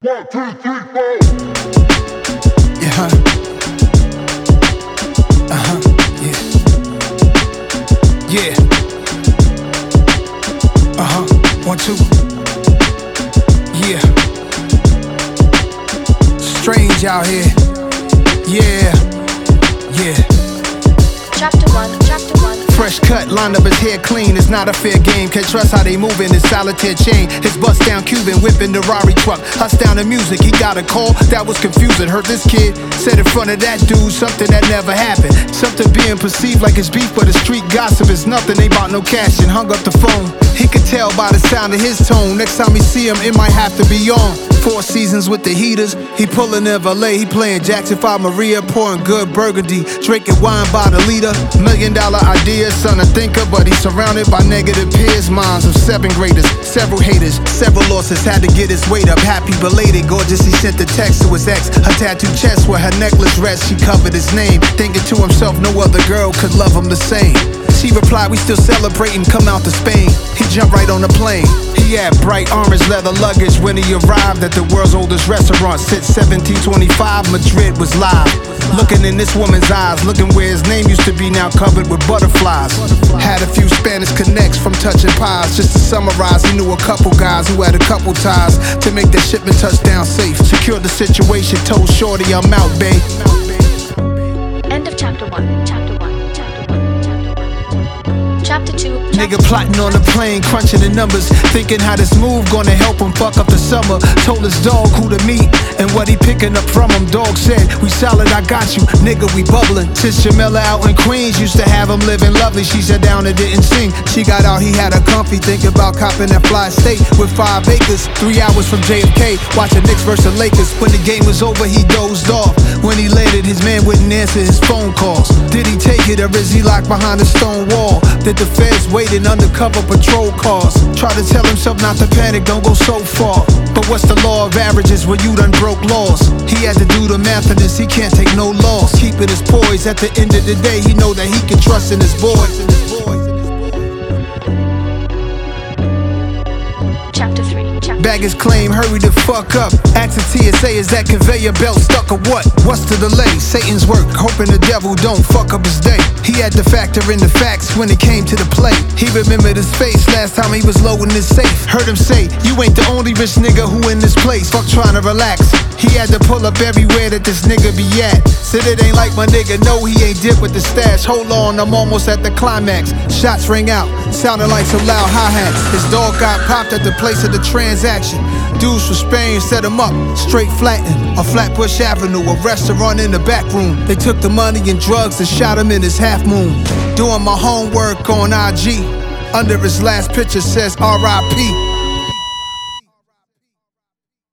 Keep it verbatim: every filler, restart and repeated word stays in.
One, two, three, four. Yeah, huh? Uh-huh, yeah. Yeah. Uh-huh, one, two. Yeah. Strange out here. Yeah. Yeah. Chapter one, chapter one. Fresh cut, lined up his hair clean. It's not a fair game. Can't trust how they moving. His solitaire chain. His bust down Cuban, whipping the Rari truck. Us down the music. He got a call that was confusing. Heard this kid said in front of that dude something that never happened. Something being perceived like it's beef, but the street gossip is nothing. They bought no cash and hung up the phone. He could tell by the sound of his tone. Next time we see him, it might have to be on. Four seasons with the heaters. He pulling in valet. He playing Jackson five Maria, pouring good burgundy, drinking wine by the liter. Million dollar ideas, son a thinker, but he's surrounded by negative peers. Minds of seven graders, several haters, several losses. Had to get his weight up. Happy belated, gorgeous. He sent the text to his ex. Her tattooed chest where her necklace rests. She covered his name, thinking to himself, no other girl could love him the same. She replied, we still celebrating, come out to Spain. He jumped right on the plane. He had bright orange leather luggage when he arrived at the world's oldest restaurant. Since seventeen twenty-five, Madrid was live. Looking in this woman's eyes, looking where his name used to be, now covered with butterflies. Had a few Spanish connects from touching pies. Just to summarize, he knew a couple guys who had a couple ties to make the shipment touchdown safe. Secured the situation, told Shorty I'm out, babe. End of chapter one, chapter one, chapter one, chapter one. Chapter two. Nigga plotting on the plane, crunching the numbers, thinking how this move gonna help him fuck up the summer. Told his dog who to meet and what he picking up from him. Dog said, we solid, I got you, nigga, we bubbling. Since Jamila out in Queens used to have him living lovely. She sat down and didn't sing. She got out, he had her comfy, thinking about copping that fly estate with five acres. Three hours from J F K, watching Knicks versus Lakers. When the game was over, he dozed off. When he landed, his man wouldn't answer his phone calls. Did he take it or is he locked behind a stone wall? Did the feds wait in undercover patrol cars? Try to tell himself not to panic, don't go so far. But what's the law of averages when you done broke laws? He had to do the math of this, he can't take no loss. Keeping his poise, at the end of the day, he know that he can trust in his boys. Chapter three. Chapter Bag his claim, hurry the fuck up. Ask the T S A, is that conveyor belt stuck or what? What's the delay? Satan's work, hoping the devil don't fuck up his day. He had to factor in the facts when it came to the play. He remembered his face last time he was low in his safe. Heard him say, you ain't the only rich nigga who in this place. Fuck trying to relax. He had to pull up everywhere that this nigga be at. Said it ain't like my nigga, no he ain't dip with the stash. Hold on, I'm almost at the climax. Shots ring out, sounding like some loud hi-hats. His dog got popped at the place of the transaction. Dudes from Spain set him up, straight flattened on Flatbush Avenue, a restaurant in the back room. They took the money and drugs and shot him in his half moon. Doing my homework on I G, under his last picture says R I P